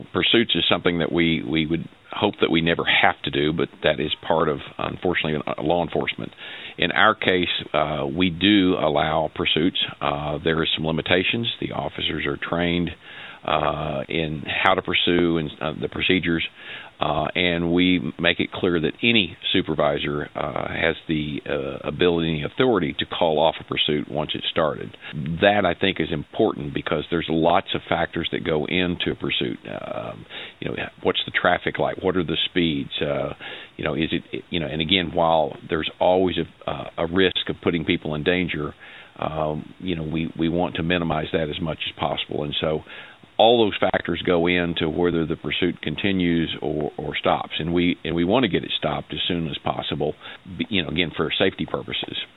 Pursuits is something that we would hope that we never have to do, but that is part of, unfortunately, law enforcement. In our case, we do allow pursuits. There are some limitations. The officers are trained in how to pursue and the procedures, and we make it clear that any supervisor has the ability and authority to call off a pursuit once it's started. That, I think, is important because there's lots of factors that go into a pursuit. What's the traffic like? What are the speeds? Is it, and again, while there's always a risk of putting people in danger, we want to minimize that as much as possible. And so all those factors go into whether the pursuit continues or stops, and we want to get it stopped as soon as possible, again, for safety purposes.